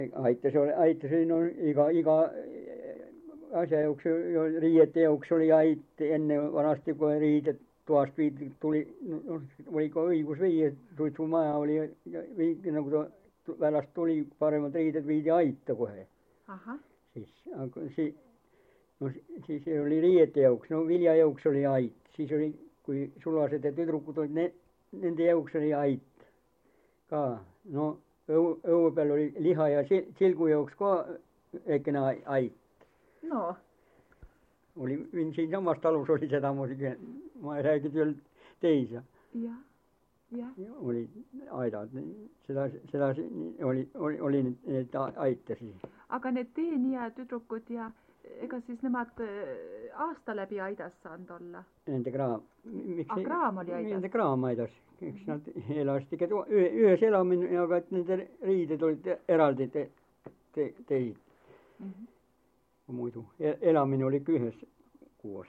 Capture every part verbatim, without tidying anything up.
Aitas oli, aitas oli no iga, iga asja jaoks, riiete jaoks oli ait enne vanasti, kui riided toast viidi, tuli, no oli ka õigus viia, suitsumaja oli ja viidi, nagu ta välast tuli, paremad riided viidi aita kohe. Siis, aga si-, no siis oli riiete jaoks, no vilja jaoks oli ait, siis oli, kui sulased ja tüdrukud olid, ne-, nende jaoks oli ait ka, no õu, õue peal oli liha ja sil-, silgu jaoks ka väikene ait. No. Oli, siinsamas talus oli sedamoodi, ma ei räägi veel teisa. Jah, jah. Oli aidad, seda, seda oli, oli, oli need aitasi. Aga need teenija tüdrukud ja ega siis nemad aasta läbi aidas saanud olla? Nende kraam. A kraam oli aidas? Nende kraam aidas. Eks nad elasid ikka ühes elamine, aga et nende riided olid eraldi te, te, teid. Mm -hmm. Muidu elamine oli ikka ühes kuues.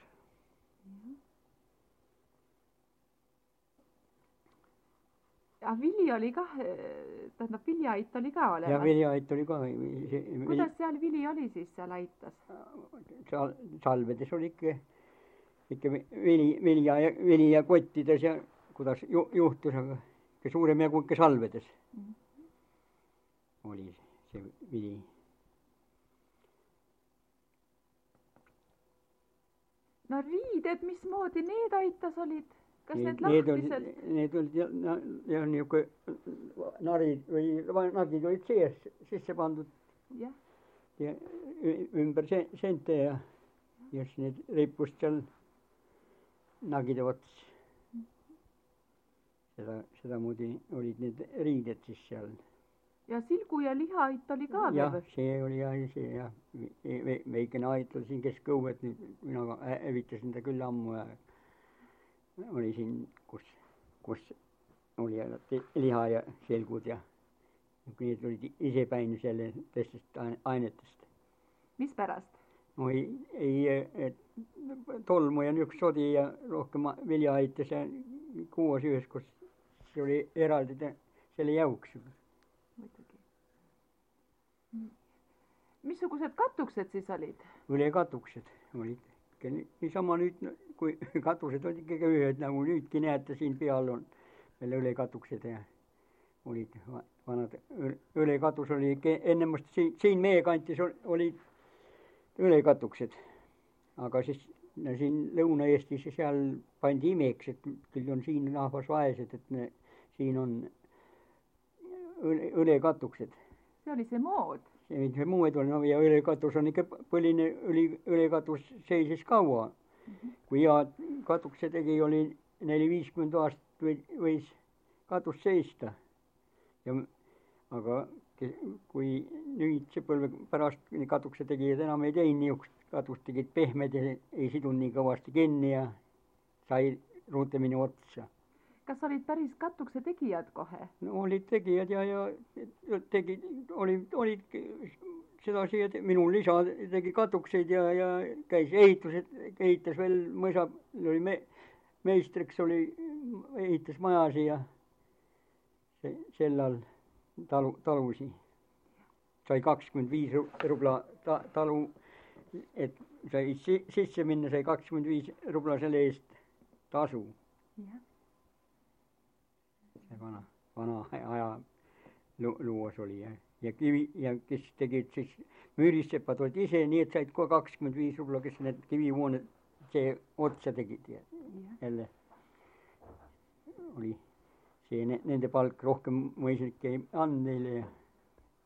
Ja vili oli kah, tähendab viljaait oli ka olemas? Ja viljaait oli ka. Kuidas seal vili oli siis seal aitas? Sal, salvedes oli ikka, ikka vili, vilja ja, vili ja kottides ja kuidas ju, juhtus, aga ikka suurem jagu ikka salvedes mm -hmm. oli see vili. No riided, mismoodi need aitas olid? Kas need, need lahtised? Olid, need olid ja, ja, ja niisugune narid või nagid olid sees, sisse pandud. Jah. Ja ümber se, sente ja just need rippust seal nagide ots. Seda, sedamoodi olid need riided siis seal. Ja silgu ja lihaait oli ka veel? Jah, see oli jah, see jah. Veikene ait oli siin keskõuet, nüüd mina hävitasin ta küll ammu ja oli siin, kus, kus oli liha ja selgud ja need olid isepäin selle teistest ainetest. Mis pärast? No ei, ei et tolmu ja niisugust sodi ja rohkem viljaaitas ja kuuas ühes, kus see oli eraldi te, selle jauks. Muidugi. Missugused katuksed siis olid? Ülekatuksed olid. Niisama nüüd, kui katused olid ikkagi ühed, nagu nüüdki näete, siin peal on veel ülekatuksed ja olid vanad. Ülekatus oli ennemast siin, siin meie kantis olid ülekatuksed. Aga siis no siin Lõuna-Eestis ja seal pandi imeks, et küll on siin rahvas vaesed, et ne, siin on üle, ülekatuksed. See oli see mood? See, see mood oli, no ja ülekatus on ikka põline üli, ülekatus seisis kaua. Mm -hmm. Kui hea katukse tegi, oli neli viiskümmend aastat või, võis katus seista. Ja, aga kui nüüd see põlve pärast katukse tegijad enam ei teinud niisugust katust, tegid pehmed ja ei sidunud nii kõvasti kinni ja sai ruutemini otsa. Kas olid päris katukse tegijad kohe? No olid tegijad ja, ja tegid, olid, olid sedasi, et minul isa tegi katukseid ja, ja käis ehitused, ehitas veel mõisa, oli me, meistriks oli, ehitas majasi ja see, sel all talu, talusi. Sai kakskümmend viis rubla ta, talu, et sai sisse minna, sai kakskümmend viis rubla selle eest tasu. Jah. See vana, vana aja lu, luuas oli ja, ja kivi ja kes tegid siis müürissepad olid ise, nii et said kohe kakskümmend viis rubla, kes need kivivooned see otsa tegid ja jälle oli see ne, nende palk rohkem mõisnik ei andnud neile ja